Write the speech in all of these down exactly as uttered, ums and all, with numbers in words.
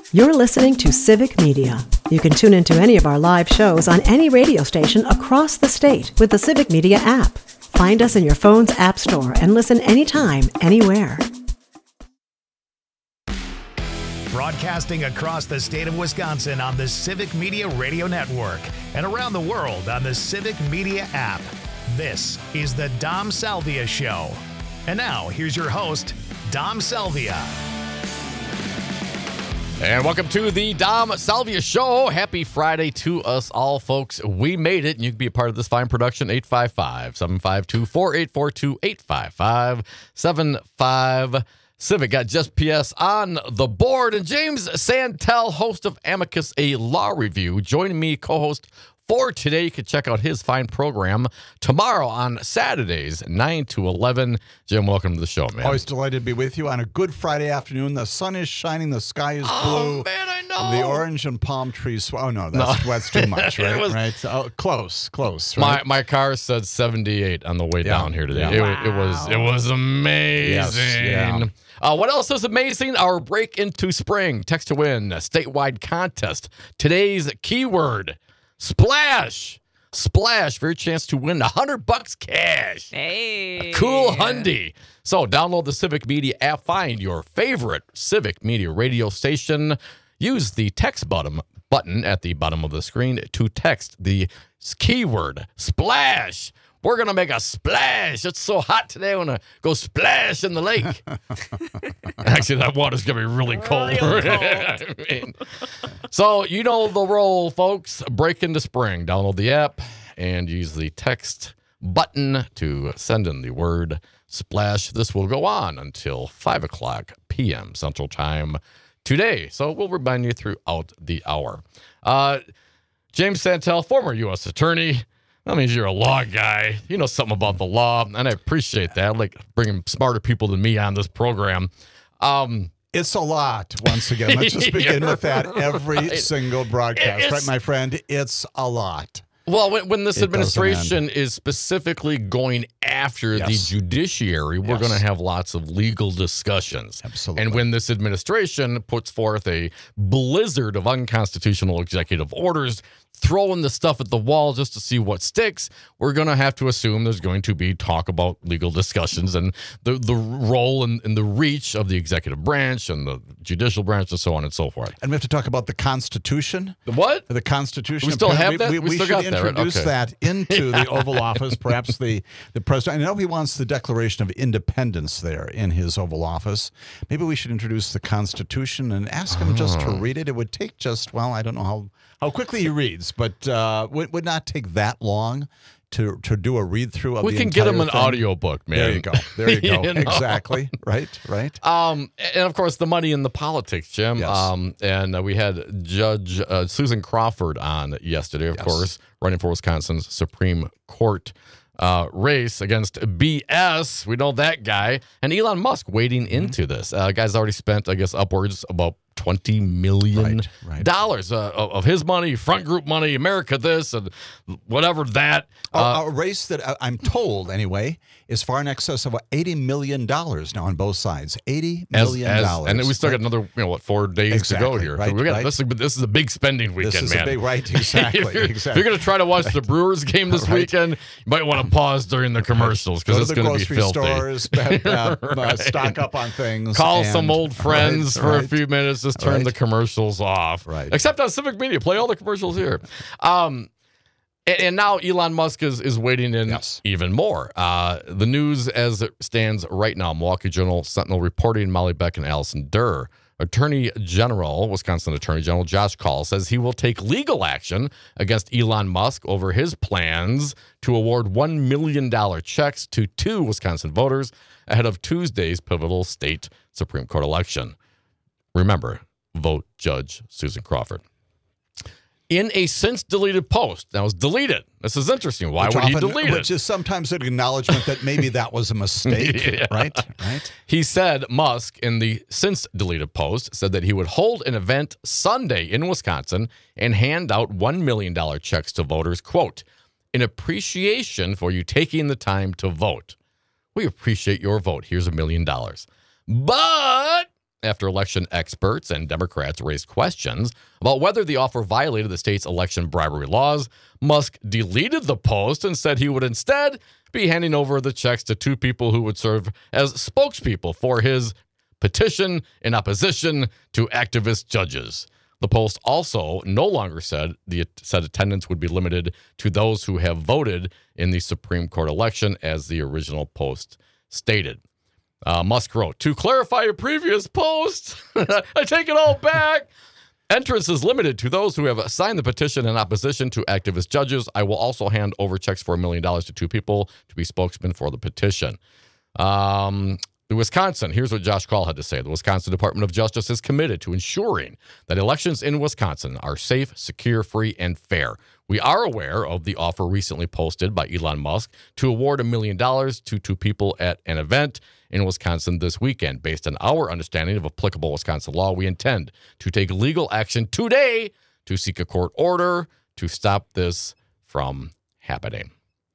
You're listening to Civic Media. You can tune into any of our live shows on any radio station across the state with the Civic Media app. Find us in your phone's app store and listen anytime, anywhere. Broadcasting across the state of Wisconsin on the Civic Media Radio Network and around the world on the Civic Media app. This is the Dom Salvia Show. And now, here's your host, Dom Salvia. And welcome to the Dom Salvia Show. Happy Friday to us all, folks. We made it, and you can be a part of this fine production. eight five five, seven five two, four eight four two, eight five five, seven five. Civic got Just P S on the board. And James Santel, host of Amicus, a law review, joining me, co-host for today. You can check out his fine program tomorrow on Saturdays, nine to eleven. Jim, welcome to the show, man. Always delighted to be with you on a good Friday afternoon. The sun is shining. The sky is blue. Oh, man, I know. The orange and palm trees. Oh, no, that's, no. that's too much, right? was, right? Oh, close, close. Right? My my car said seventy-eight on the way yeah. down here today. Yeah. It, Wow. it was it was amazing. Yes, yeah. Uh, what else is amazing? Our break into spring. Text to win, a statewide contest. Today's keyword, splash. Splash for your chance to win one hundred bucks cash. Hey. A cool Hyundai. So download the Civic Media app. Find your favorite Civic Media radio station. Use the text button, button at the bottom of the screen to text the keyword, splash. We're going to make a splash. It's so hot today. I want to go splash in the lake. Actually, that water's going to be really cold. Real cold. I mean, so you know the role, folks. Break into spring. Download the app and use the text button to send in the word splash. This will go on until five o'clock p.m. Central Time today. So we'll remind you throughout the hour. Uh, James Santel, former U S attorney. That means you're a law guy. You know something about the law, and I appreciate that. I like bringing smarter people than me on this program. Um, It's a lot, once again. Let's just begin with that every right. single broadcast. It's, right, my friend? It's a lot. Well, when, when this It administration is specifically going after Yes. the judiciary, we're Yes. going to have lots of legal discussions. Absolutely. And when this administration puts forth a blizzard of unconstitutional executive orders, throwing the stuff at the wall just to see what sticks, we're going to have to assume there's going to be talk about legal discussions and the, the role and, and the reach of the executive branch and the judicial branch and so on and so forth. And we have to talk about the Constitution. The what? The Constitution. We still have that? We, We we still should got that, right? introduce Okay. that into the Oval Office. Perhaps the, the president. I know he wants the Declaration of Independence there in his Oval Office. Maybe we should introduce the Constitution and ask him just to read it. It would take just, well, I don't know how, how quickly he reads, but uh, would would not take that long to to do a read through of We the can get him an entire thing. audio book, man. There you go. There you go. You know? Exactly. Right. Right. Um, and of course, the money in the politics, Jim. Yes. Um, and uh, we had Judge uh, Susan Crawford on yesterday, of Yes. course, running for Wisconsin's Supreme Court uh, race against B S. We know that guy. And Elon Musk wading Mm-hmm. into this. Uh, guy's already spent, I guess, upwards about twenty million dollars Right, right. uh, of his money, front group money, America this, and whatever that. A- Uh, a race that I- I'm told, anyway, is far in excess of eighty million dollars now on both sides. eighty as- million as- dollars. and then we still got another, you know, what, four days to go Exactly, here. right, so we got right. this. Is, this is a big spending weekend, This is man. a big, right, exactly. if, you're, exactly. if you're going to try to watch the Brewers game this Right. weekend, you might want to pause during the commercials Go because to it's the going to be grocery filthy. stores, uh, uh, Right. stock up on things. Call and- some old friends right, for a right. few minutes. Just turn Right. the commercials off. Right. Except on Civic Media. Play all the commercials here. Um, and, and now Elon Musk is, is waiting in Yes. even more. Uh, the news as it stands right now, Milwaukee Journal, Sentinel reporting, Molly Beck and Allison Durr. Attorney General, Wisconsin Attorney General Josh Kaul says he will take legal action against Elon Musk over his plans to award one million dollars checks to two Wisconsin voters ahead of Tuesday's pivotal state Supreme Court election. Remember, vote Judge Susan Crawford. In a since-deleted post, that was deleted. This is interesting. Why Which would he often- delete it? Which is sometimes an acknowledgement that maybe that was a mistake, Yeah. right? Right. He said, Musk, in the since deleted post, said that he would hold an event Sunday in Wisconsin and hand out one million dollars checks to voters, quote, in appreciation for you taking the time to vote. We appreciate your vote. Here's a million dollars. But after election experts and Democrats raised questions about whether the offer violated the state's election bribery laws. Musk deleted the post and said he would instead be handing over the checks to two people who would serve as spokespeople for his petition in opposition to activist judges. The post also no longer said the said attendance would be limited to those who have voted in the Supreme Court election, as the original post stated. Uh, Musk wrote, "To clarify your previous post, I take it all back. Entrance is limited to those who have signed the petition in opposition to activist judges. I will also hand over checks for a million dollars to two people to be spokesmen for the petition." Um, the Wisconsin, here's what Josh Kaul had to say. The Wisconsin Department of Justice is committed to ensuring that elections in Wisconsin are safe, secure, free, and fair. We are aware of the offer recently posted by Elon Musk to award a million dollars to two people at an event in Wisconsin this weekend. Based on our understanding of applicable Wisconsin law, we intend to take legal action today to seek a court order to stop this from happening.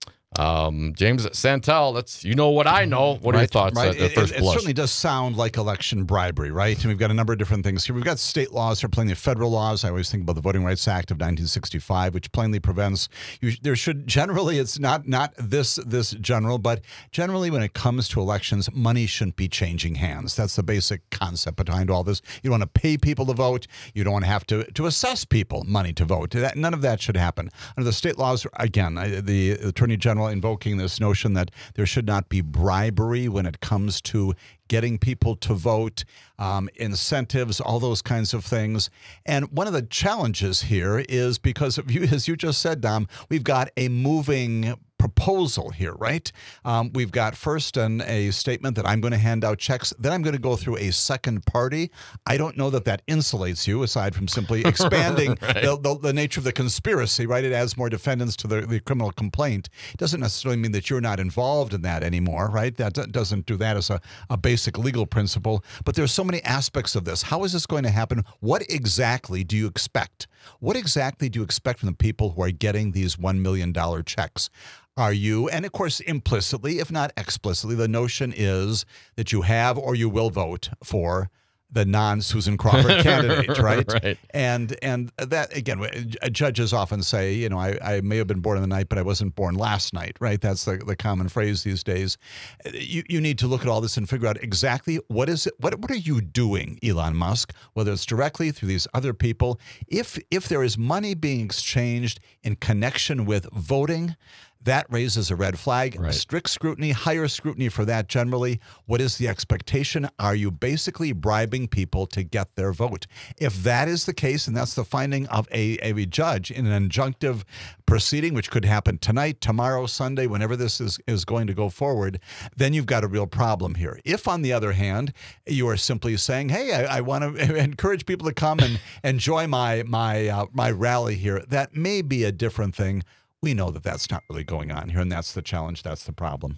Um, James Santel, that's, you know what I know. What are right, your thoughts right. at the it, first it, blush? It certainly does sound like election bribery, right? And we've got a number of different things here. We've got state laws. There are plenty of federal laws. I always think about the Voting Rights Act of nineteen sixty-five, which plainly prevents you. There should generally, it's not not this this general, but generally when it comes to elections, money shouldn't be changing hands. That's the basic concept behind all this. You don't want to pay people to vote. You don't want to have to to assess people money to vote. That, none of that should happen. Under the state laws, again, I, the Attorney General invoking this notion that there should not be bribery when it comes to getting people to vote, um, incentives, all those kinds of things. And one of the challenges here is because of you, as you just said, Dom, we've got a moving proposal here, right? Um, we've got first an, a statement that I'm going to hand out checks. Then I'm going to go through a second party. I don't know that that insulates you, aside from simply expanding right. the, the, the nature of the conspiracy, right? It adds more defendants to the, the criminal complaint. It doesn't necessarily mean that you're not involved in that anymore, right? That d- doesn't do that as a, a basic legal principle. But there's so many aspects of this. How is this going to happen? What exactly do you expect? What exactly do you expect from the people who are getting these one million dollars checks? Are you, and of course implicitly, if not explicitly, the notion is that you have or you will vote for the non-Susan Crawford candidate, right? right? And and that, again, judges often say, you know, I, I may have been born in the night, but I wasn't born last night, right? That's the, the common phrase these days. You you need to look at all this and figure out exactly what is it, what what are you doing, Elon Musk, whether it's directly through these other people. If if there is money being exchanged in connection with voting, that raises a red flag. Right. Strict scrutiny, higher scrutiny for that generally. What is the expectation? Are you basically bribing people to get their vote? If that is the case, and that's the finding of a, a judge in an injunctive proceeding, which could happen tonight, tomorrow, Sunday, whenever this is, is going to go forward, then you've got a real problem here. If, on the other hand, you are simply saying, hey, I, I want to encourage people to come and enjoy my, my, uh, my rally here, that may be a different thing. We know that that's not really going on here, and that's the challenge. That's the problem.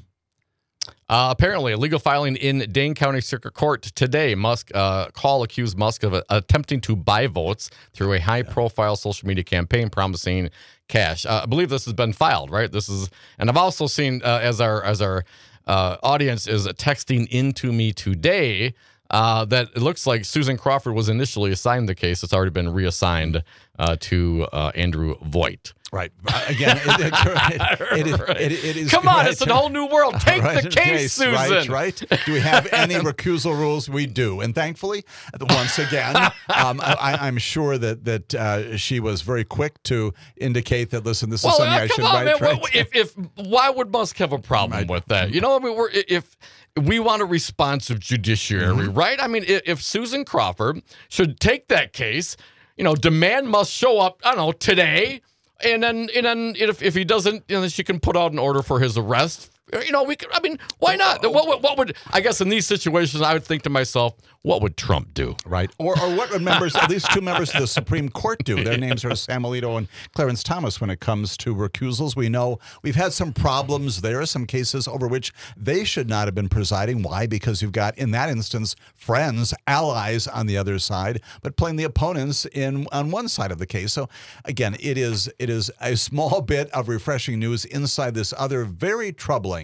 Uh, apparently, a legal filing in Dane County Circuit Court today. Musk uh, Kaul accused Musk of uh, attempting to buy votes through a high-profile social media campaign promising cash. Uh, I believe this has been filed, right? This is, and I've also seen uh, as our as our uh, audience is texting into me today. Uh, that it looks like Susan Crawford was initially assigned the case. It's already been reassigned uh, to uh, Andrew Voigt. Right. Again, it, it, it, it, right. it, it is. Come on, right. it's a whole new world. Take right. the case, Susan. Right, right. Do we have any recusal rules? We do. And thankfully, once again, um, I, I'm sure that that uh, she was very quick to indicate that, listen, this well, is something uh, I should on, write. Man. Right? If, if, why would Musk have a problem right. with that? You know, I mean, we're, if we want a responsive judiciary, mm-hmm. right? I mean, if, if Susan Crawford should take that case, you know, demand Musk show up, I don't know, today. And then, and then, if if he doesn't, you know, she can put out an order for his arrest. You know, we could. I mean, why not? What, what, what would I guess in these situations? I would think to myself, what would Trump do? Right, or or what would members, at least two members of the Supreme Court do? Their names are Sam Alito and Clarence Thomas. When it comes to recusals, we know we've had some problems there. Some cases over which they should not have been presiding. Why? Because you've got, in that instance, friends, allies on the other side, but playing the opponents in on one side of the case. So again, it is it is a small bit of refreshing news inside this other very troubling.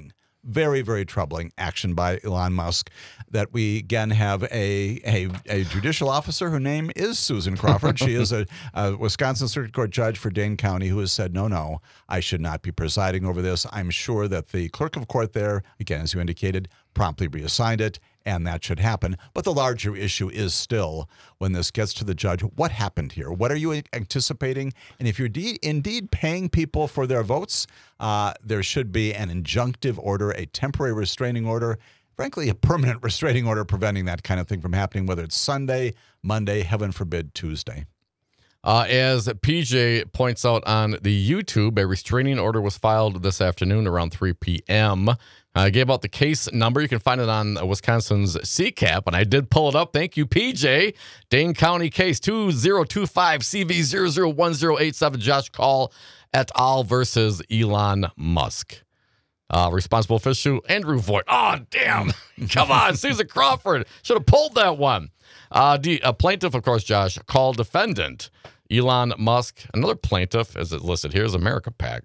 very, very troubling action by Elon Musk that we again have a a, a judicial officer whose name is Susan Crawford. She is a, a Wisconsin Circuit Court judge for Dane County who has said, no, no, I should not be presiding over this. I'm sure that the clerk of court there, again, as you indicated, promptly reassigned it, and that should happen. But the larger issue is still, when this gets to the judge, what happened here? What are you anticipating? And if you're de- indeed paying people for their votes, uh, there should be an injunctive order, a temporary restraining order, frankly, a permanent restraining order preventing that kind of thing from happening, whether it's Sunday, Monday, heaven forbid, Tuesday. Uh, as P J points out on the YouTube, a restraining order was filed this afternoon around three p.m. I gave out the case number. You can find it on Wisconsin's C CAP, and I did pull it up. Thank you, P J. Dane County case two zero two five C V zero zero one zero eight seven, Josh Call et al. Versus Elon Musk. Uh, responsible official, Andrew Voigt. Oh, damn. Come on, Susan Crawford. Should have pulled that one. Uh, the uh, plaintiff, of course, Josh, Call defendant. Elon Musk, another plaintiff, as it listed here, is America PAC.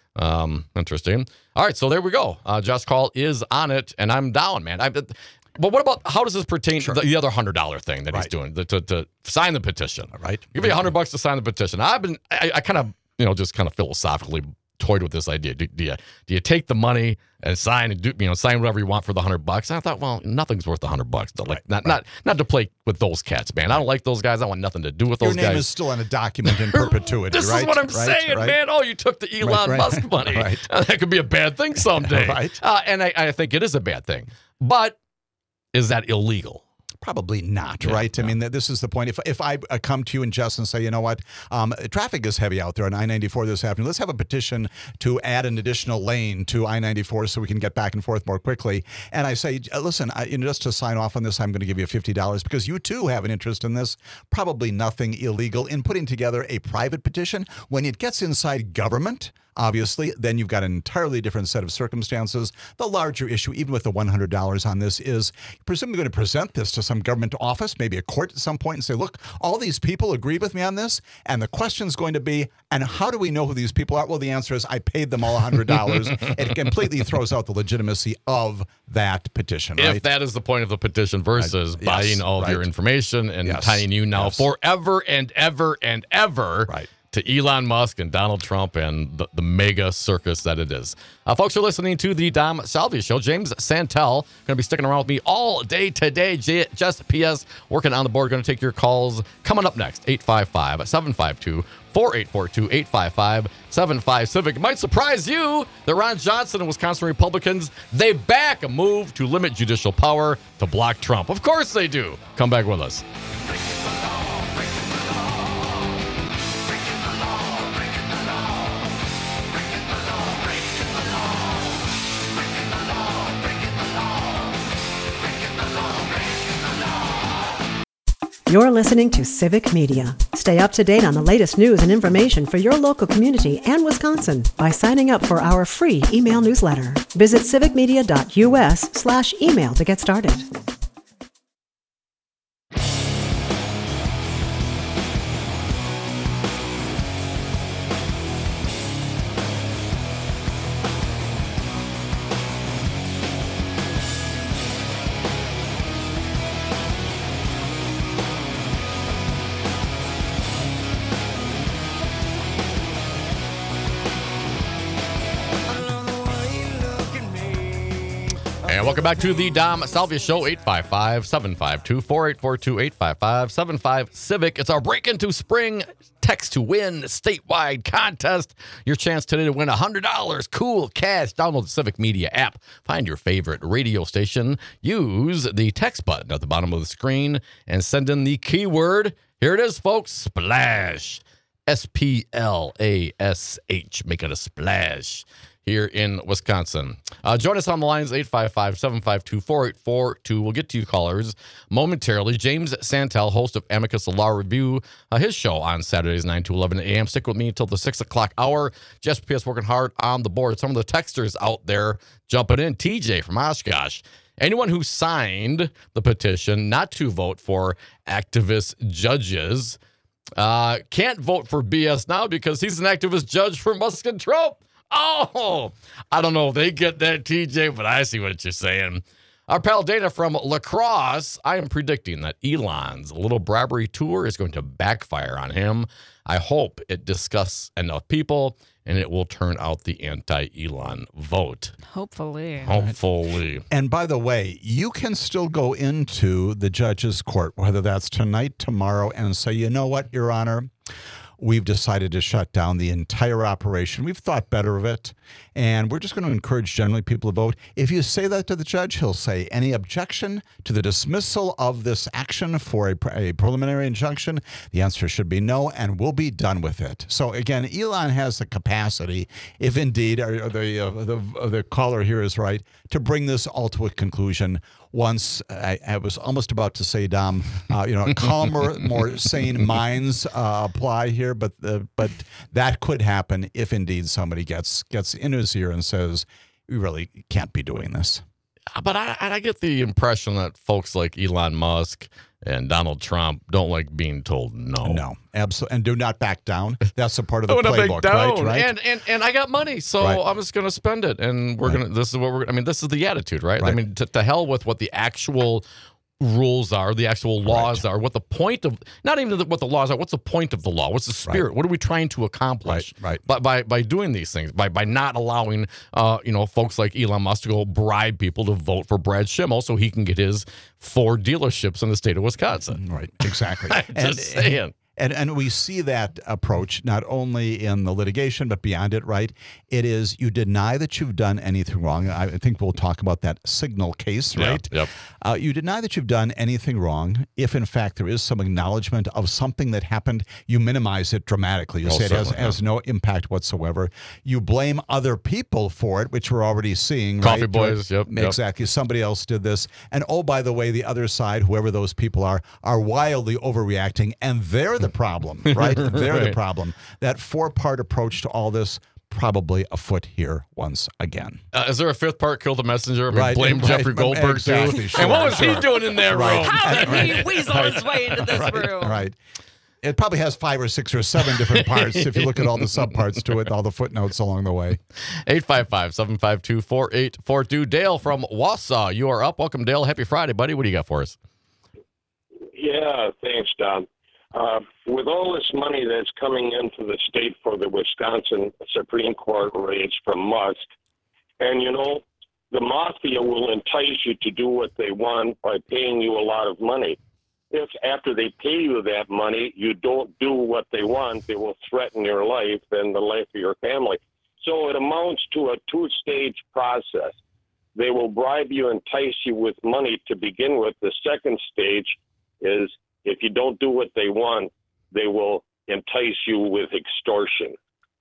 Um, interesting. All right, so there we go. Uh, Josh Call is on it, and I'm down, man. I, but what about, how does this pertain sure. to the, the other one hundred dollars thing that right. he's doing, the, to, to sign the petition? Right. Give me one hundred bucks to sign the petition. I've been, I, I kind of, you know, just kind of philosophically toyed with this idea. Do, do you do you take the money and sign and do you know sign whatever you want for the hundred bucks? And I thought, well, nothing's worth the hundred bucks. Like right, not right. not not to play with those cats, man. I don't like those guys. I want nothing to do with those guys. Your name is still on a document in perpetuity. This right? is what I'm right, saying, right. man. Oh, you took the Elon right, right. Musk money. right. uh, that could be a bad thing someday. right. Uh, and I, I think it is a bad thing. But is that illegal? Probably not, yeah, right? yeah. I mean, this is the point. If if I uh, come to you and Jess and say, you know what, um, traffic is heavy out there on I ninety-four this afternoon. Let's have a petition to add an additional lane to I ninety-four so we can get back and forth more quickly. And I say, listen, I, you know, just to sign off on this, I'm going to give you fifty dollars because you too have an interest in this. Probably nothing illegal in putting together a private petition. When it gets inside government, obviously, then you've got an entirely different set of circumstances. The larger issue, even with the one hundred dollars on this, is you're presumably going to present this to some government office, maybe a court at some point, and say, look, all these people agree with me on this. And the question is going to be, and how do we know who these people are? Well, the answer is I paid them all one hundred dollars. It completely throws out the legitimacy of that petition, right? If that is the point of the petition versus right. buying yes, all of right. your information and yes. tying you now yes. forever and ever and ever right. to Elon Musk and Donald Trump and the, the mega circus that it is. Uh, folks are listening to the Dom Salvia Show. James Santel going to be sticking around with me all day today. J- just P S working on the board. Going to take your calls. Coming up next, eight five five, seven five two, four eight four two, eight five five, seven five Civic. It might surprise you that Ron Johnson and Wisconsin Republicans, they back a move to limit judicial power to block Trump. Of course they do. Come back with us. You're listening to Civic Media. Stay up to date on the latest news and information for your local community and Wisconsin by signing up for our free email newsletter. Visit civicmedia.us slash email to get started. And welcome back to the Dom Salvia Show, eight five five, seven five two, four eight four two, eight five five, seven five Civic. It's our break into spring text to win statewide contest. Your chance today to win one hundred dollars cool cash. Download the Civic Media app. Find your favorite radio station. Use the text button at the bottom of the screen and send in the keyword. Here it is, folks. Splash. S P L A S H. Make it a splash. Here in Wisconsin. Uh, join us on the lines, eight five five, seven five two, four eight four two. We'll get to you callers momentarily. James Santel, host of Amicus Law Review, uh, his show on Saturdays, nine to eleven a.m. Stick with me until the six o'clock hour. Just P S working hard on the board. Some of the texters out there jumping in. T J from Oshkosh. Anyone who signed the petition not to vote for activist judges uh, can't vote for B S now because he's an activist judge for Musk and Trump. Oh, I don't know if they get that, T J, but I see what you're saying. Our pal Dana from La Crosse, I am predicting that Elon's little bribery tour is going to backfire on him. I hope it disgusts enough people and it will turn out the anti-Elon vote. Hopefully. Hopefully. And by the way, you can still go into the judge's court, whether that's tonight, tomorrow, and say, you know what, Your Honor, we've decided to shut down the entire operation. We've thought better of it, and we're just going to encourage generally people to vote. If you say that to the judge, he'll say, any objection to the dismissal of this action for a, a preliminary injunction? The answer should be no, and we'll be done with it. So again, Elon has the capacity, if indeed or, or the, uh, the, uh, the caller here is right, to bring this all to a conclusion. Once I, I was almost about to say, Dom, uh, you know, calmer, more sane minds uh, apply here, but uh, but that could happen if indeed somebody gets gets in his ear and says, "We really can't be doing this." But I, I get the impression that folks like Elon Musk and Donald Trump don't like being told no. No, absolutely, and do not back down. That's a part of the I playbook, back down. right? Right. And and and I got money, so Right. I'm just going to spend it, and we're Right. going to. This is what we're. I mean, this is the attitude, right? I Right. mean, to, to hell with what the actual rules are, the actual laws are, what the point of, not even the, what the laws are, what's the point of the law? What's the spirit? Right. What are we trying to accomplish Right, right. By, by by doing these things, by by not allowing, uh, you know, folks like Elon Musk to go bribe people to vote for Brad Schimmel so he can get his Ford dealerships in the state of Wisconsin. Right, exactly. I'm and, just saying. And, and we see that approach not only in the litigation, but beyond it, right? It is you deny that you've done anything wrong. I think we'll talk about that Signal case, Yeah, right? yep. Uh, you deny that you've done anything wrong. If, in fact, there is some acknowledgement of something that happened, you minimize it dramatically. You Oh, say it has, certainly, has no impact whatsoever. You blame other people for it, which we're already seeing, Coffee right? boys, yep, yep. Exactly. Somebody else did this. And, oh, by the way, the other side, whoever those people are, are wildly overreacting, and they're the problem, right? They're the Right. problem. That four-part approach to all this, probably afoot here once again. Uh, is there a fifth part, kill the messenger? I mean, Right, blame right, Jeffrey Goldberg exactly, too. sure, and what was sure. he doing in that Right. room? How did he weasel his way into this right, room? Right. It probably has five or six or seven different parts if you look at all the subparts to it, all the footnotes along the way. eight five five, seven five two, four eight four two. Dale from Wausau, you are up. Welcome, Dale. Happy Friday, buddy. What do you got for us? Yeah, thanks, Don. Uh, with all this money that's coming into the state for the Wisconsin Supreme Court race from Musk, and, you know, the mafia will entice you to do what they want by paying you a lot of money. If after they pay you that money, you don't do what they want, they will threaten your life and the life of your family. So it amounts to a two-stage process. They will bribe you, entice you with money to begin with. The second stage is if you don't do what they want, they will entice you with extortion.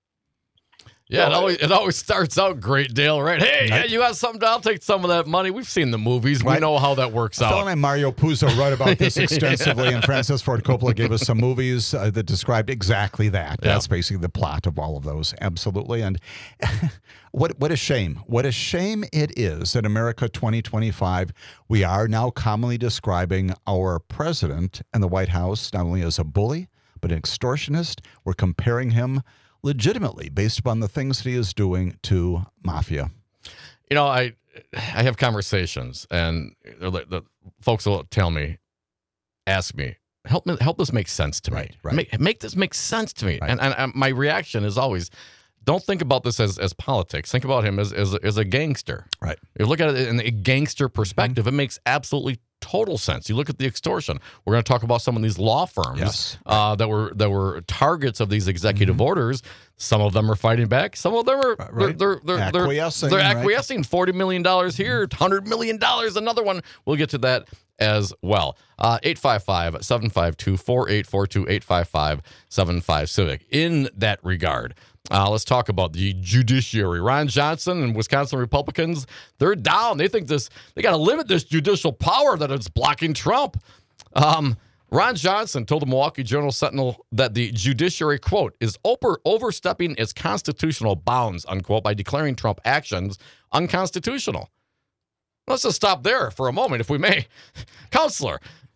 Yeah, it Well, always, it always starts out great, Dale, right? Hey, yeah, you got something, I'll take some of that money. We've seen the movies. We Right. know how that works A fellow out. named Mario Puzo wrote about this extensively, and Francis Ford Coppola gave us some movies uh, that described exactly that. Yeah. That's basically the plot of all of those, absolutely. And what what a shame. What a shame it is that America twenty twenty-five, we are now commonly describing our president and the White House not only as a bully, but an extortionist. We're comparing him legitimately based upon the things that he is doing to mafia. You know, I I have conversations, and the, the folks will tell me, ask me, help me, help this make sense to me. Right, right. Make, make this make sense to me. Right. And, and, and my reaction is always, don't think about this as, as politics. Think about him as, as, as a gangster. Right. You look at it in a gangster perspective, it makes absolutely total sense. You look at the extortion. We're going to talk about some of these law firms Yes. uh, that were that were targets of these executive Mm-hmm. orders. Some of them are fighting back. Some of them are Right. they're they're they're Acquiescing, They're right. acquiescing. Forty million dollars here, hundred million dollars another one. We'll get to that as well. Uh, eight five five, seven five two, four eight four two, eight five five, seven five Civic. In that regard, uh, let's talk about the judiciary. Ron Johnson and Wisconsin Republicans, they're down. They think this, they got to limit this judicial power that it's blocking Trump. Um, Ron Johnson told the Milwaukee Journal Sentinel that the judiciary, quote, is over, overstepping its constitutional bounds, unquote, by declaring Trump actions unconstitutional. Let's just stop there for a moment, if we may. Counselor,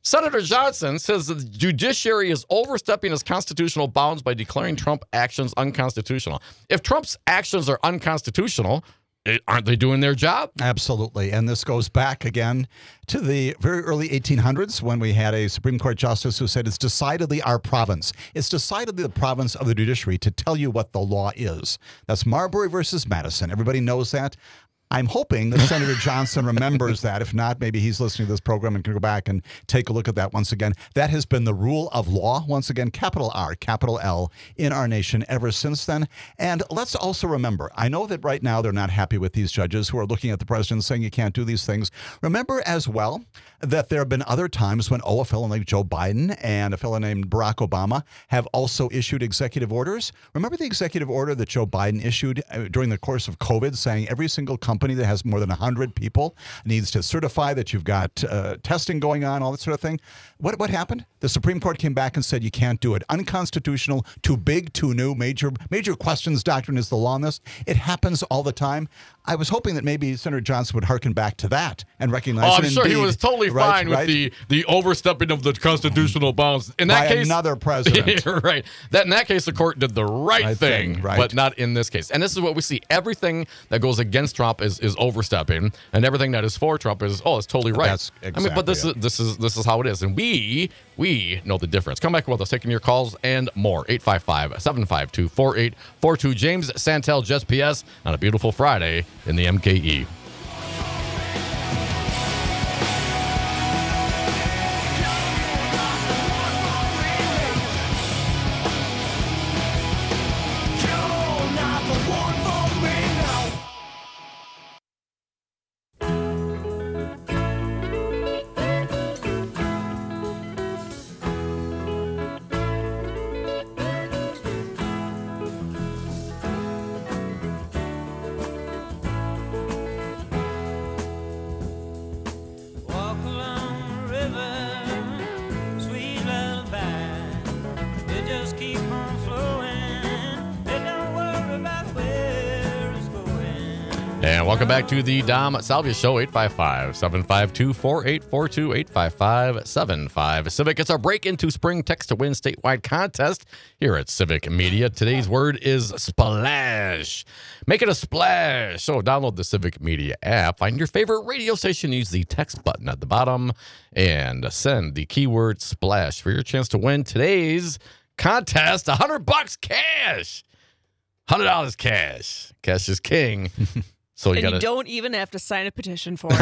Senator Johnson says the judiciary is overstepping its constitutional bounds by declaring Trump actions unconstitutional. If Trump's actions are unconstitutional, aren't they doing their job? Absolutely. And this goes back again to the very early eighteen hundreds when we had a Supreme Court justice who said it's decidedly our province. It's decidedly the province of the judiciary to tell you what the law is. That's Marbury versus Madison. Everybody knows that. I'm hoping that Senator Johnson remembers that. If not, maybe he's listening to this program and can go back and take a look at that once again. That has been the rule of law, once again, capital R, capital L, in our nation ever since then. And let's also remember, I know that right now they're not happy with these judges who are looking at the president saying you can't do these things. Remember as well that there have been other times when, oh, a fellow like Joe Biden and a fellow named Barack Obama have also issued executive orders. Remember the executive order that Joe Biden issued during the course of COVID saying every single company that has more than one hundred people needs to certify that you've got uh, testing going on, all that sort of thing. What what happened? The Supreme Court came back and said you can't do it. Unconstitutional, too big, too new, major major questions doctrine is the law on this. It happens all the time. I was hoping that maybe Senator Johnson would hearken back to that and recognize Oh, I'm it sure indeed, he was totally right, fine with right? the, the overstepping of the constitutional bounds. In that By case, another president. right. That in that case, the court did the right, Right thing, thing, right. but not in this case. And this is what we see: everything that goes against Trump is, is overstepping, and everything that is for Trump is oh, it's totally right. That's I mean, but this exactly is this is this is how it is, and we we know the difference. Come back with us, taking your calls and more. eight five five, seven five two, four eight four two. James Santel, Just P S, on a beautiful Friday in the M K E. Walk along the river, sweet lullaby. It just keep on flowing. It don't worry about where it's going. And welcome back to the Dom Salvia Show, eight five five, seven five two, four eight four two, eight five five, seven five. Civic, it's our break into spring text to win statewide contest here at Civic Media. Today's word is splash. Make it a splash. So download the Civic Media app, find your favorite radio station, use the text button at the bottom, and send the keyword splash for your chance to win today's contest. one hundred bucks cash. one hundred dollars cash. Cash is king. So you and gotta you don't even have to sign a petition for it.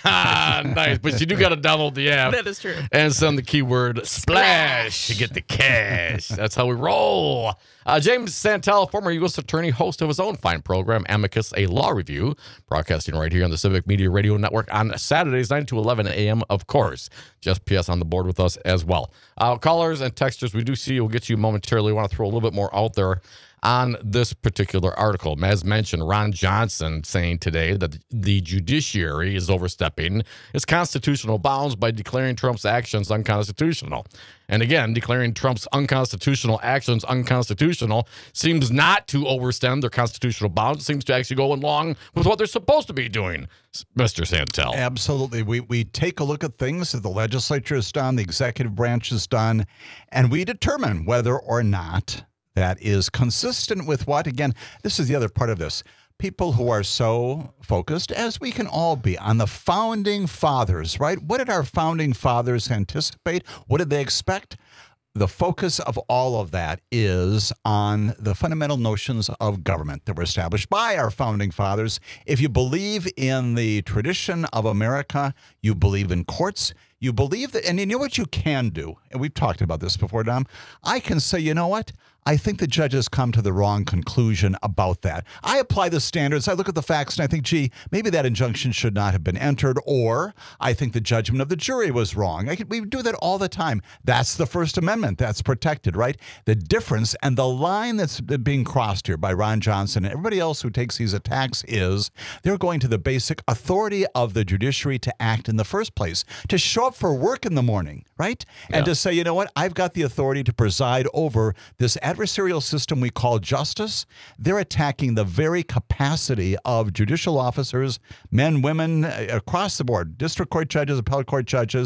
nice, but you do got to download the app. That is true. And send the keyword splash to get the cash. That's how we roll. Uh, James Santel, former U S attorney, host of his own fine program, Amicus, a law review, broadcasting right here on the Civic Media Radio Network on Saturdays, nine to eleven a.m., of course. Just P S on the board with us as well. Uh, callers and texters, we do see you. We'll get you momentarily. We want to throw a little bit more out there on this particular article. As mentioned, Ron Johnson saying today that the judiciary is overstepping its constitutional bounds by declaring Trump's actions unconstitutional. And again, declaring Trump's unconstitutional actions unconstitutional seems not to overstep their constitutional bounds. It seems to actually go along with what they're supposed to be doing, Mister Santel. Absolutely. We we take a look at things that the legislature has done, the executive branch has done, and we determine whether or not that is consistent with what, again, this is the other part of this. People who are so focused, as we can all be, on the founding fathers, right? What did our founding fathers anticipate? What did they expect? The focus of all of that is on the fundamental notions of government that were established by our founding fathers. If you believe in the tradition of America, you believe in courts, you believe that, and you know what you can do, and we've talked about this before, Dom, I can say, you know what? I think the judges come to the wrong conclusion about that. I apply the standards. I look at the facts and I think, gee, maybe that injunction should not have been entered, or I think the judgment of the jury was wrong. I could, we do that all the time. That's the First Amendment. That's protected, right? The difference and the line that's being crossed here by Ron Johnson and everybody else who takes these attacks is they're going to the basic authority of the judiciary to act in the first place, to show up for work in the morning, right? Yeah. And to say, you know what, I've got the authority to preside over this adversarial system we call justice. They're attacking the very capacity of judicial officers, men, women, across the board, district court judges, appellate court judges,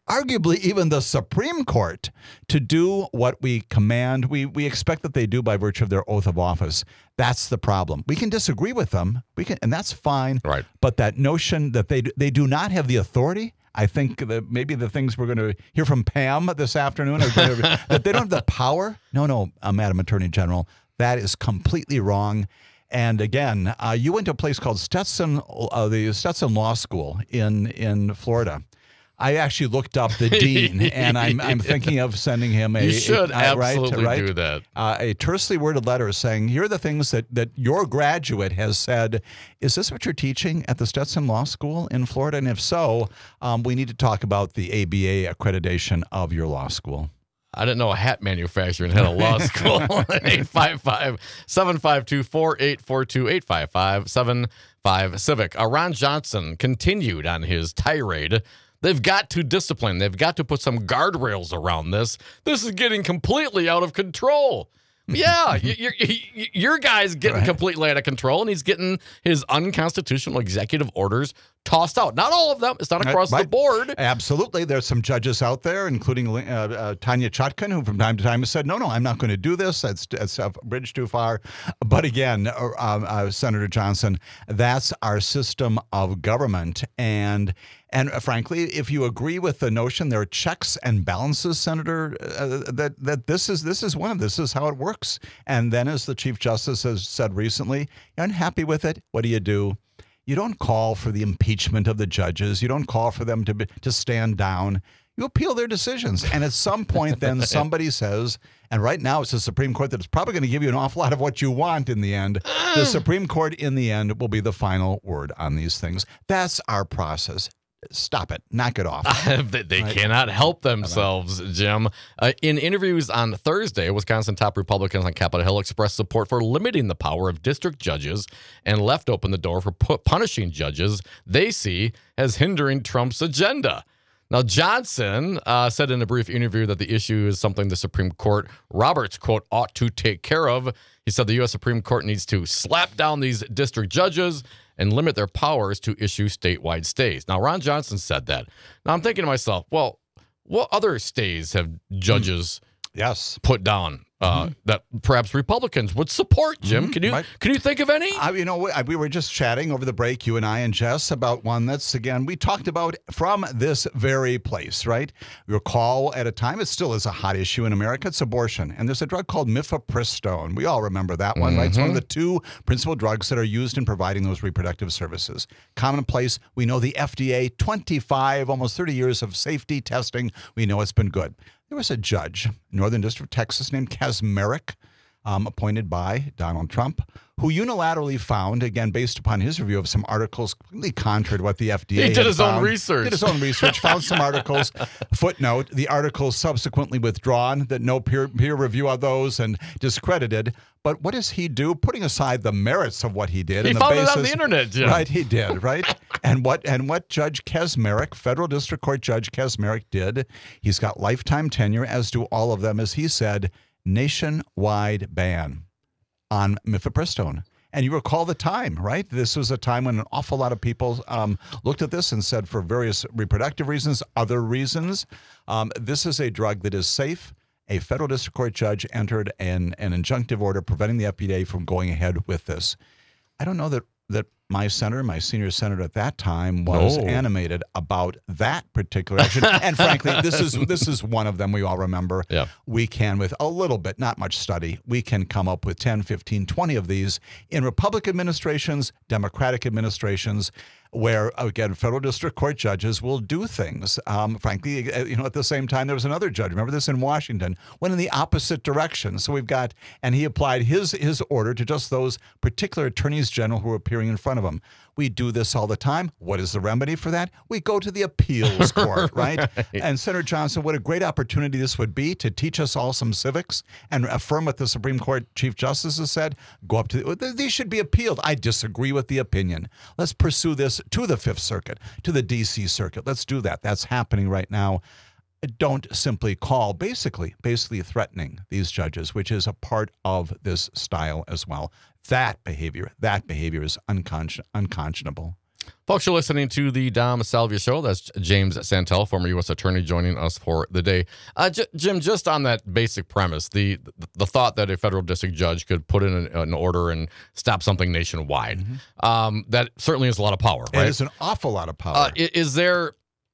arguably even the Supreme Court, to do what we command, we, we expect that they do by virtue of their oath of office. That's the problem. We can disagree with them, we can, and that's fine. Right. But that notion that they they do not have the authority, I think that maybe the things we're going to hear from Pam this afternoon are going to, that they don't have the power. No, no, uh, Madam Attorney General, that is completely wrong. And again, uh, you went to a place called Stetson, uh, the Stetson Law School in in Florida. I actually looked up the dean, and I'm I'm thinking of sending him a. You should a, absolutely right, right? do that. Uh, a tersely worded letter saying, here are the things that, that your graduate has said. Is this what you're teaching at the Stetson Law School in Florida? And if so, um, we need to talk about the A B A accreditation of your law school. I didn't know a hat manufacturing had a law school. eight five five, seven five two, four eight four two, eight five five, seven five Civic. Uh, Ron Johnson continued on his tirade. They've got to discipline. They've got to put some guardrails around this. This is getting completely out of control. Yeah, your, your guy's getting right. completely out of control, and he's getting his unconstitutional executive orders tossed out. Not all of them. It's not across right. the board. Absolutely. There's some judges out there, including uh, uh, Tanya Chutkan, who from time to time has said, no, no, I'm not going to do this. That's, that's a bridge too far. But again, uh, uh, Senator Johnson, that's our system of government. And And uh, frankly, if you agree with the notion there are checks and balances, Senator, uh, that that this is this is one of this is how it works. And then, as the Chief Justice has said recently, you're unhappy with it. What do you do? You don't call for the impeachment of the judges. You don't call for them to be, to stand down. You appeal their decisions. And at some point, then somebody says, and right now it's the Supreme Court that's probably going to give you an awful lot of what you want in the end. The Supreme Court in the end will be the final word on these things. That's our process. Stop it. Knock it off. they they right. cannot help themselves, Jim. Uh, in interviews on Thursday, Wisconsin top Republicans on Capitol Hill expressed support for limiting the power of district judges and left open the door for pu- punishing judges they see as hindering Trump's agenda. Now, Johnson uh, said in a brief interview that the issue is something the Supreme Court, Roberts, quote, ought to take care of. He said the U S Supreme Court needs to slap down these district judges and limit their powers to issue statewide stays. Now, Ron Johnson said that. Now, I'm thinking to myself, well, what other stays have judges yes. put down uh, mm-hmm. that perhaps Republicans would support, Jim? Mm-hmm. Can you right. can you think of any? Uh, you know, we, we were just chatting over the break, you and I and Jess, about one that's, again, we talked about from this very place, right? We recall at a time, it still is a hot issue in America, it's abortion. And there's a drug called mifepristone. We all remember that one, mm-hmm. right? It's one of the two principal drugs that are used in providing those reproductive services. Commonplace, we know the F D A, twenty-five, almost thirty years of safety testing. We know it's been good. There was a judge, Northern District of Texas, named Kaczmarek, um, appointed by Donald Trump, who unilaterally found, again, based upon his review of some articles completely contrary to what the F D A He did his found, own research. Did his own research, found some articles. Footnote, the articles subsequently withdrawn, that no peer, peer review of those and discredited. But what does he do? Putting aside the merits of what he did. He and the found basis, it on the internet, Jim. Right, he did, right? and what and what Judge Kaczmarek, Federal District Court Judge Kaczmarek did, he's got lifetime tenure, as do all of them, as he said, nationwide ban on mifepristone. And you recall the time, right? This was a time when an awful lot of people um, looked at this and said, for various reproductive reasons, other reasons, um, this is a drug that is safe. A federal district court judge entered an, an injunctive order preventing the F D A from going ahead with this. I don't know that that my senator, my senior senator at that time, was no. animated about that particular action. And frankly, this is this is one of them we all remember. Yeah. We can, with a little bit, not much study, we can come up with ten, fifteen, twenty of these in Republican administrations, Democratic administrations, where, again, federal district court judges will do things. Um, frankly, you know, at the same time, there was another judge, remember this, in Washington, went in the opposite direction. So we've got, and he applied his his order to just those particular attorneys general who were appearing in front of him. We do this all the time. What is the remedy for that? We go to the appeals court, right? right? And Senator Johnson, what a great opportunity this would be to teach us all some civics and affirm what the Supreme Court Chief Justice has said. Go up to, the, these should be appealed. I disagree with the opinion. Let's pursue this to the Fifth Circuit, to the D C Circuit. Let's do that. That's happening right now. Don't simply call, basically, basically threatening these judges, which is a part of this style as well. That behavior, that behavior is unconscious, unconscionable. Folks, you're listening to the Dom Salvia Show. That's James Santel, former U S attorney, joining us for the day. Uh, J- Jim, just on that basic premise, the the thought that a federal district judge could put in an, an order and stop something nationwide, mm-hmm. um, that certainly is a lot of power, right? It is an awful lot of power. Uh, is there...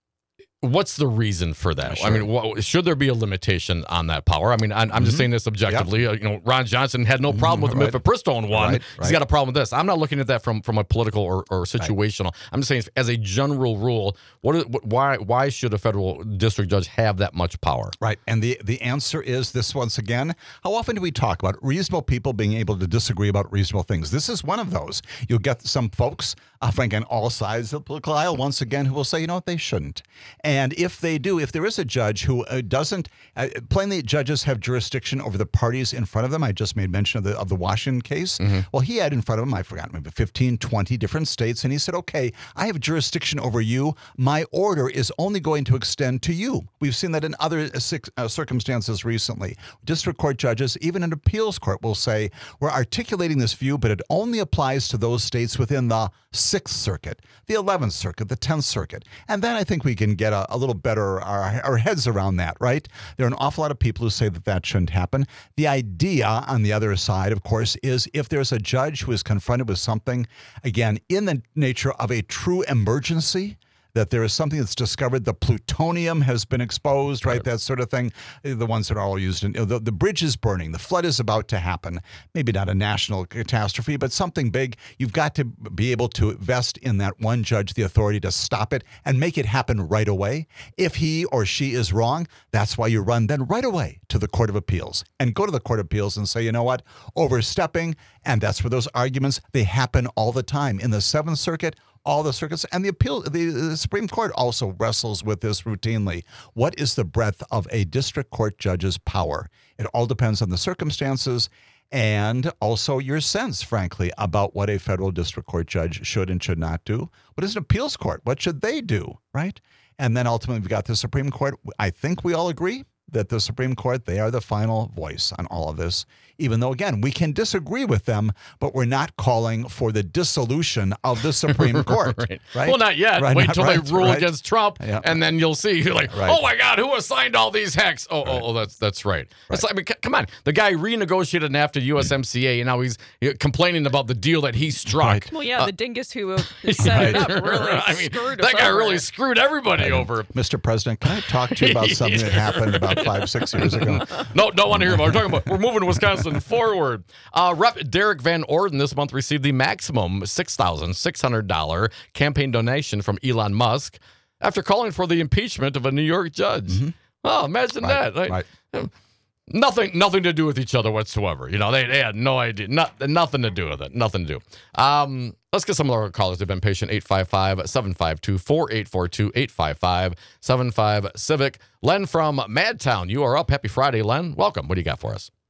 What's the reason for that? Sure. I mean, what, should there be a limitation on that power? I mean, I'm, I'm mm-hmm. just saying this objectively. Yep. Uh, you know, Ron Johnson had no problem with mm-hmm. him if Pristone won. Right. He's got a problem with this. I'm not looking at that from, from a political or, or situational. Right. I'm just saying, as a general rule, what is, why why should a federal district judge have that much power? Right. And the, the answer is this once again. How often do we talk about reasonable people being able to disagree about reasonable things? This is one of those. You'll get some folks, I think, on all sides of the political aisle, once again, who will say, you know what, they shouldn't. And if they do, if there is a judge who uh, doesn't, uh, plainly judges have jurisdiction over the parties in front of them. I just made mention of the of the Washington case. Mm-hmm. Well, he had in front of him, I forgot, maybe fifteen, twenty different states. And he said, okay, I have jurisdiction over you. My order is only going to extend to you. We've seen that in other uh, circumstances recently. District court judges, even an appeals court, will say, we're articulating this view, but it only applies to those states within the Sixth Circuit, the Eleventh Circuit, the Tenth Circuit. And then I think we can get a, a little better our, our heads around that, right? There are an awful lot of people who say that that shouldn't happen. The idea on the other side, of course, is if there's a judge who is confronted with something, again, in the nature of a true emergency, that there is something that's discovered, the plutonium has been exposed, right? right? That sort of thing. The ones that are all used in, the, the bridge is burning, the flood is about to happen. Maybe not a national catastrophe, but something big. You've got to be able to vest in that one judge the authority to stop it and make it happen right away. If he or she is wrong, that's why you run then right away to the Court of Appeals and go to the Court of Appeals and say, you know what, overstepping, and that's where those arguments, they happen all the time. In the Seventh Circuit, all the circuits, and the appeal, the, the Supreme Court also wrestles with this routinely. What is the breadth of a district court judge's power? It all depends on the circumstances and also your sense, frankly, about what a federal district court judge should and should not do. What is an appeals court? What should they do, right? And then ultimately, we've got the Supreme Court. I think we all agree that the Supreme Court, they are the final voice on all of this, even though, again, we can disagree with them, but we're not calling for the dissolution of the Supreme Court. right. right? Well, not yet. Right, Wait not till right, they rule right. against Trump, yeah. and then you'll see, you're like, right. oh, my God, who assigned all these hacks? Oh, right. oh, oh, that's that's right. right. It's like, I mean, c- come on. The guy renegotiated NAFTA U S M C A, and now he's you know, complaining about the deal that he struck. Right. Well, yeah, Uh, the dingus who set it up really I mean, screwed that us guy over. really screwed everybody Right. over. Mister President, can I talk to you about something that happened about five, six years ago? No, don't want to hear about it. We're talking about we're moving Wisconsin forward. Uh, Rep Derek Van Orden this month received the maximum six thousand six hundred dollars campaign donation from Elon Musk after calling for the impeachment of a New York judge. Mm-hmm. Oh, imagine right. that. Like, right. Nothing, nothing to do with each other whatsoever. You know, they, they had no idea, not, nothing to do with it, nothing to do. Um, let's get some of our callers. They've been patient. eight five five, seven five two, four eight four two, eight five five, seven five Civic. Len from Madtown, you are up. Happy Friday, Len. Welcome. What do you got for us?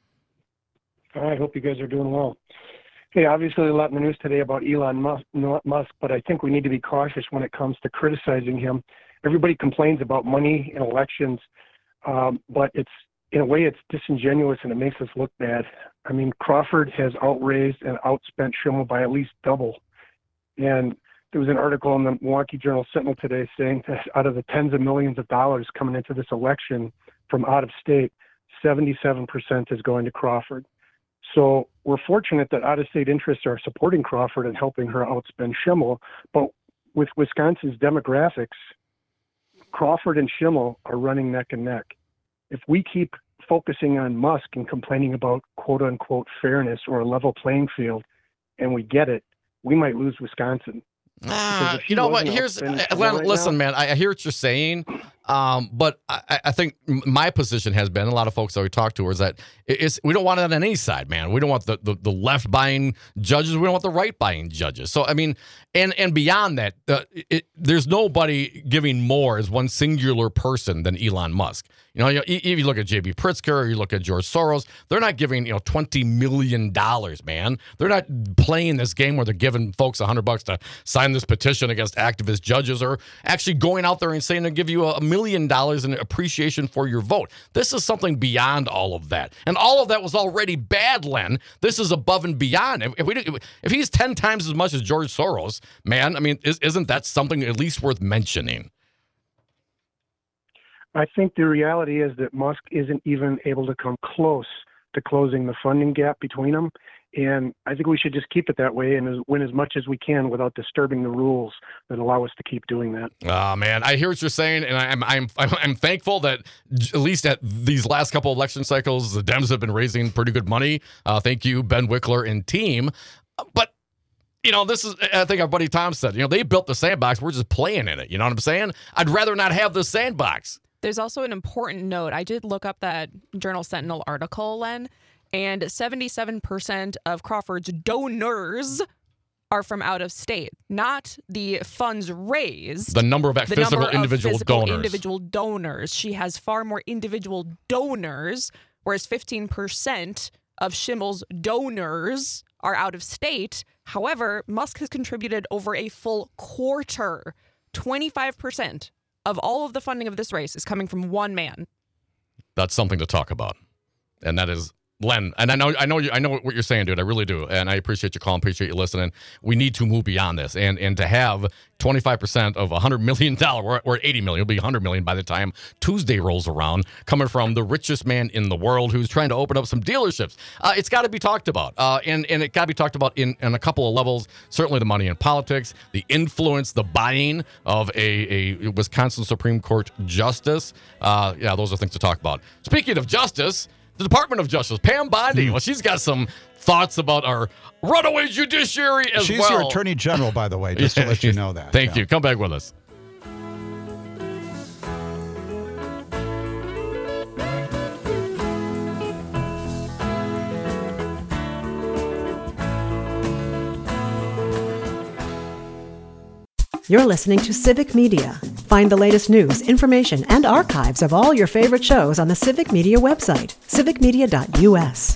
I hope you guys are doing well. Hey, obviously a lot in the news today about Elon Musk, but I think we need to be cautious when it comes to criticizing him. Everybody complains about money in elections, um, but it's in a way, it's disingenuous and it makes us look bad. I mean, Crawford has outraised and outspent Schimmel by at least double. And there was an article in the Milwaukee Journal Sentinel today saying that out of the tens of millions of dollars coming into this election from out of state, seventy-seven percent is going to Crawford. So we're fortunate that out-of-state interests are supporting Crawford and helping her outspend Schimmel. But with Wisconsin's demographics, Crawford and Schimmel are running neck and neck. If we keep focusing on Musk and complaining about quote unquote fairness or a level playing field, and we get it, we might lose Wisconsin. Uh, you know what? Here's uh, Len, right listen, now, man. I, I hear what you're saying, um, but I, I think my position has been a lot of folks that we talk to is that it's we don't want it on any side, man. We don't want the, the, the left buying judges. We don't want the right buying judges. So I mean, and and beyond that, uh, it, there's nobody giving more as one singular person than Elon Musk. You know, you, if you look at J B Pritzker, or you look at George Soros, they're not giving, you know, twenty million dollars, man. They're not playing this game where they're giving folks a hundred bucks to sign this petition against activist judges, or actually going out there and saying they'll give you a million dollars in appreciation for your vote. This is something beyond all of that. And all of that was already bad, Len. This is above and beyond. If, we, if he's ten times as much as George Soros, man, I mean, is, isn't that something at least worth mentioning? I think the reality is that Musk isn't even able to come close to closing the funding gap between them. And I think we should just keep it that way and as, win as much as we can without disturbing the rules that allow us to keep doing that. Oh, man, I hear what you're saying, and I'm I'm I'm, I'm thankful that at least at these last couple election cycles, the Dems have been raising pretty good money. Uh, thank you, Ben Wickler and team. But you know, this is, I think our buddy Tom said, you know, they built the sandbox. We're just playing in it. You know what I'm saying? I'd rather not have the sandbox. There's also an important note. I did look up that Journal Sentinel article, Len, and seventy-seven percent of Crawford's donors are from out of state, not the funds raised. The number of the physical number individual of physical donors. individual donors. She has far more individual donors, whereas fifteen percent of Schimmel's donors are out of state. However, Musk has contributed over a full quarter, twenty-five percent of all of the funding of this race is coming from one man. That's something to talk about. And that is Len. And I know I know you, I know what you're saying, dude. I really do. And I appreciate you calling, appreciate you listening. We need to move beyond this. And and to have twenty-five percent of one hundred million dollars, we're, we're at eighty million dollars, it'll be one hundred million dollars by the time Tuesday rolls around, coming from the richest man in the world who's trying to open up some dealerships. Uh, it's got to be talked about. Uh, and, and it got to be talked about in, in a couple of levels. Certainly the money in politics, the influence, the buying of a, a Wisconsin Supreme Court justice. Uh, yeah, those are things to talk about. Speaking of justice, the Department of Justice, Pam Bondi, well, she's got some thoughts about our runaway judiciary as She's well. She's your Attorney General, by the way, just to let you know that. Thank yeah. you. Come back with us. You're listening to Civic Media. Find the latest news, information, and archives of all your favorite shows on the Civic Media website, civic media dot u s.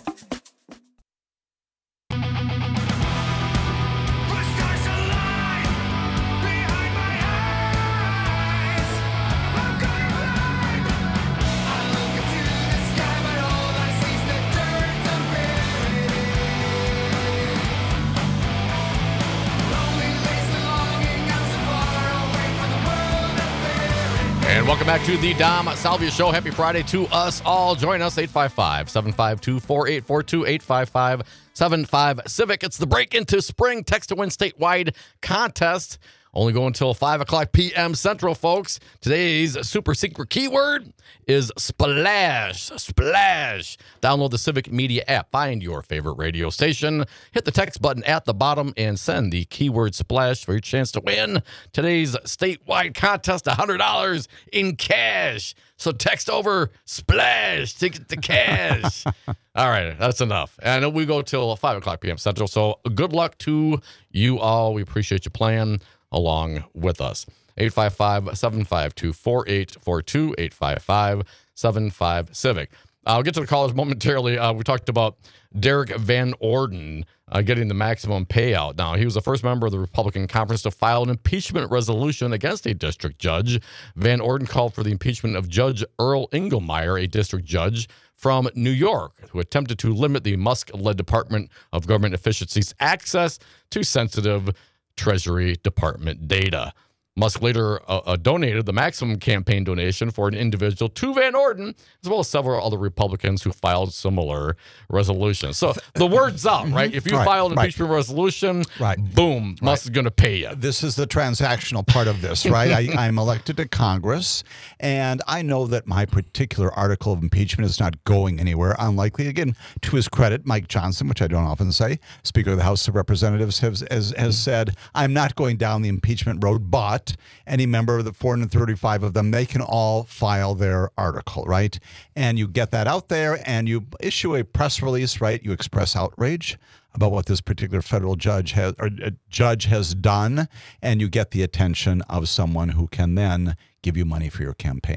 And welcome back to the Dom Salvia Show. Happy Friday to us all. Join us, eight five five, seven five two, four eight four two, eight five five, seven five, Civic. It's the break into spring text to win statewide contest. Only go until five o'clock p.m. Central, folks. Today's super secret keyword is splash. Splash. Download the Civic Media app. Find your favorite radio station. Hit the text button at the bottom and send the keyword splash for your chance to win today's statewide contest, one hundred dollars in cash. So text over splash to get the cash. All right, that's enough. And we go till five o'clock p.m. Central. So good luck to you all. We appreciate you playing along with us. eight five five, seven five two, four eight four two, eight five five, seven five, Civic. I'll get to the callers momentarily. Uh, we talked about Derek Van Orden uh, getting the maximum payout. Now, he was the first member of the Republican conference to file an impeachment resolution against a district judge. Van Orden called for the impeachment of Judge Earl Engelmeyer, a district judge from New York, who attempted to limit the Musk-led Department of Government Efficiency's access to sensitive Treasury Department data. Musk later uh, uh, donated the maximum campaign donation for an individual to Van Orden, as well as several other Republicans who filed similar resolutions. So the word's out, right? If you right, file an right. impeachment resolution, right. boom, Musk right. is going to pay you. This is the transactional part of this, right? I, I'm elected to Congress, and I know that my particular article of impeachment is not going anywhere. Unlikely, again, to his credit, Mike Johnson, which I don't often say, Speaker of the House of Representatives, has, has, has said, I'm not going down the impeachment road, but any member of the four hundred thirty-five of them, they can all file their article, right? And you get that out there and you issue a press release, right? You express outrage about what this particular federal judge has or uh, judge has done, and you get the attention of someone who can then give you money for your campaign.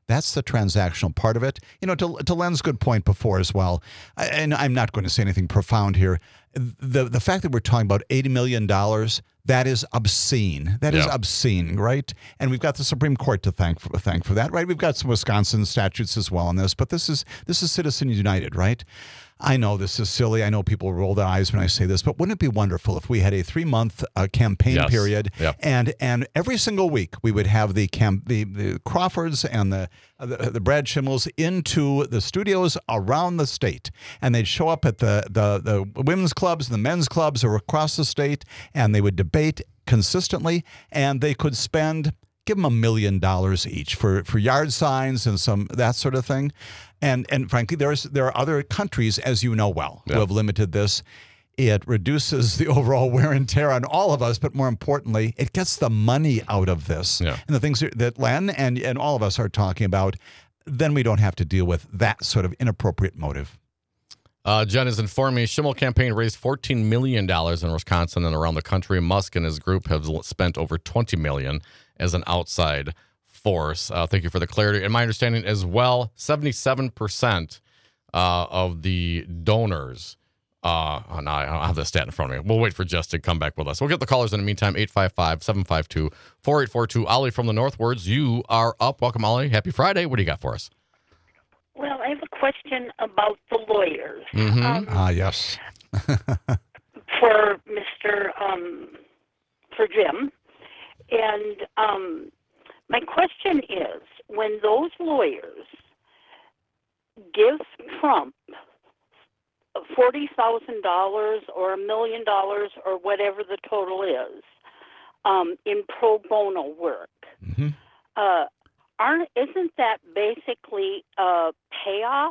That's the transactional part of it. You know, to, to Len's good point before as well, I, and I'm not going to say anything profound here. The the fact that we're talking about eighty million dollars, that is obscene. That is Yeah. obscene, right? And we've got the Supreme Court to thank for, thank for that, right? We've got some Wisconsin statutes as well on this, but this is this is Citizens United, right? I know this is silly. I know people roll their eyes when I say this, but wouldn't it be wonderful if we had a three-month uh, campaign Yes. period, Yep. and and every single week we would have the cam- the, the Crawfords and the, uh, the the Brad Schimmels into the studios around the state, and they'd show up at the the the women's clubs and the men's clubs or across the state, and they would debate consistently, and they could spend. Give them a million dollars each for, for yard signs and some that sort of thing, and and frankly, there's there are other countries, as you know well, Yeah. who have limited this. It reduces the overall wear and tear on all of us, but more importantly, it gets the money out of this. Yeah. And the things that Len and and all of us are talking about, then we don't have to deal with that sort of inappropriate motive. Uh, Jen has informed me Schimmel campaign raised fourteen million dollars in Wisconsin and around the country. Musk and his group have spent over twenty million dollars as an outside force. Uh, thank you for the clarity. And my understanding as well, seventy-seven percent uh, of the donors. Uh, oh, no, I don't have the stat in front of me. We'll wait for Jess to come back with us. We'll get the callers in the meantime, eight five five, seven five two, four eight four two. Ollie from the Northwards, you are up. Welcome, Ollie. Happy Friday. What do you got for us? Well, I have a question about the lawyers. Mhm. Um, Ah, yes. for Mister Um, for Jim. And um, my question is, when those lawyers give Trump forty thousand dollars or a million dollars or whatever the total is um, in pro bono work, Mhm. uh, aren't isn't that basically a payoff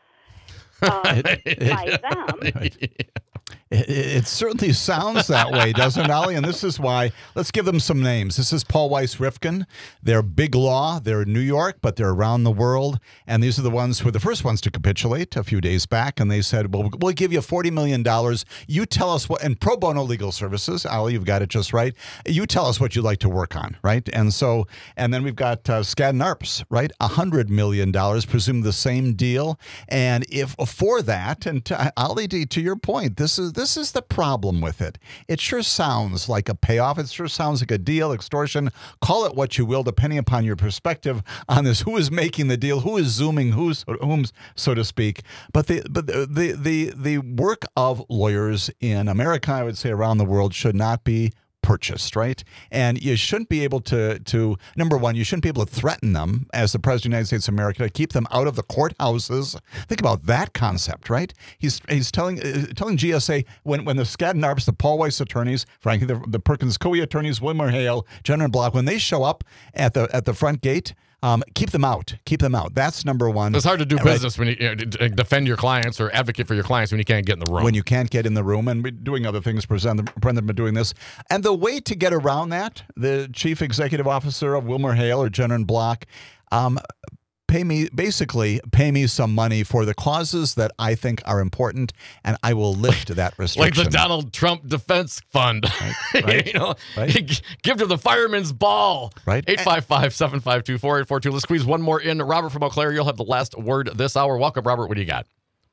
uh, by them? It, it certainly sounds that way, doesn't it, Ollie? And this is why, let's give them some names. This is Paul Weiss-Rifkin. They're big law. They're in New York, but they're around the world. And these are the ones who were the first ones to capitulate a few days back. And they said, well, we'll give you forty million dollars. You tell us what, and pro bono legal services, Ollie, you've got it just right. You tell us what you'd like to work on, right? And so, and then we've got uh, Skadden Arps, right? one hundred million dollars, presume the same deal. And if for that, and to, Ollie, to, to your point, this is This is the problem with it. It sure sounds like a payoff. It sure sounds like a deal, extortion. Call it what you will, depending upon your perspective on this. Who is making the deal? Who is zooming? Who's whom, so to speak? But the but the the the, the work of lawyers in America, I would say around the world, should not be purchased, right? And you shouldn't be able to, to number one, you shouldn't be able to threaten them as the President of the United States of America to keep them out of the courthouses. Think about that concept, right? He's he's telling uh, telling G S A when, when the Skadden Arps, the Paul Weiss attorneys, frankly, the, the Perkins Coie attorneys, Wilmer Hale, Jenner Block, when they show up at the at the front gate, Um, keep them out. Keep them out. That's number one. It's hard to do Right. business when you, you know, d- defend your clients or advocate for your clients when you can't get in the room. When you can't get in the room, and we're doing other things, present them, Brendan been doing this. And the way to get around that, the chief executive officer of Wilmer Hale or Jenner and Block, um, pay me, basically pay me some money for the causes that I think are important, and I will lift that like restriction. the Donald Trump Defense Fund. right, you know, right. give to the fireman's ball. Right. eight five five, seven five two, four eight four two. Let's squeeze one more in. Robert from Eau Claire, you'll have the last word this hour. Welcome, Robert. What do you got?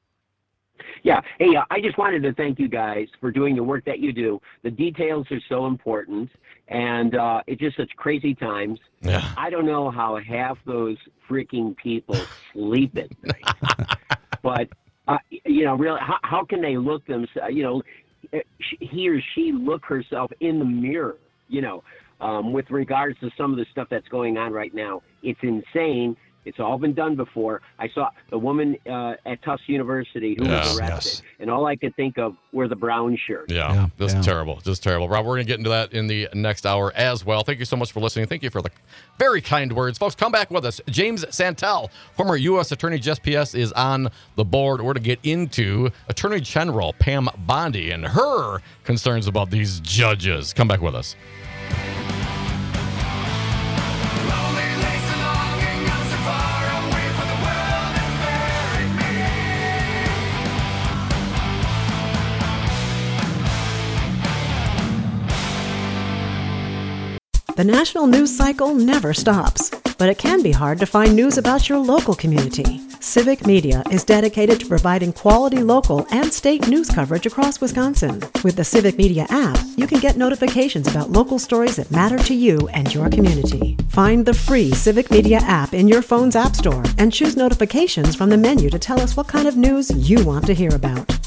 Yeah. Hey, uh, I just wanted to thank you guys for doing the work that you do. The details are so important, and uh, it's just such crazy times. Yeah. I don't know how half those freaking people sleep at night. But, uh, you know, really, how, how can they look themselves, you know, he or she look herself in the mirror, you know, um, with regards to some of the stuff that's going on right now. It's insane. It's all been done before. I saw a woman uh, at Tufts University who Yes, was arrested, yes. and all I could think of were the brown shirts. Yeah, Yeah, just yeah. terrible. Just terrible. Rob, we're going to get into that in the next hour as well. Thank you so much for listening. Thank you for the very kind words. Folks, come back with us. James Santel, former U S Attorney Just P S, is on the board. We're to get into Attorney General Pam Bondi and her concerns about these judges. Come back with us. The national news cycle never stops. but it can be hard to find news about your local community. Civic Media is dedicated to providing quality local and state news coverage across Wisconsin. With the Civic Media app, you can get notifications about local stories that matter to you and your community. Find the free Civic Media app in your phone's app store and choose notifications from the menu to tell us what kind of news you want to hear about.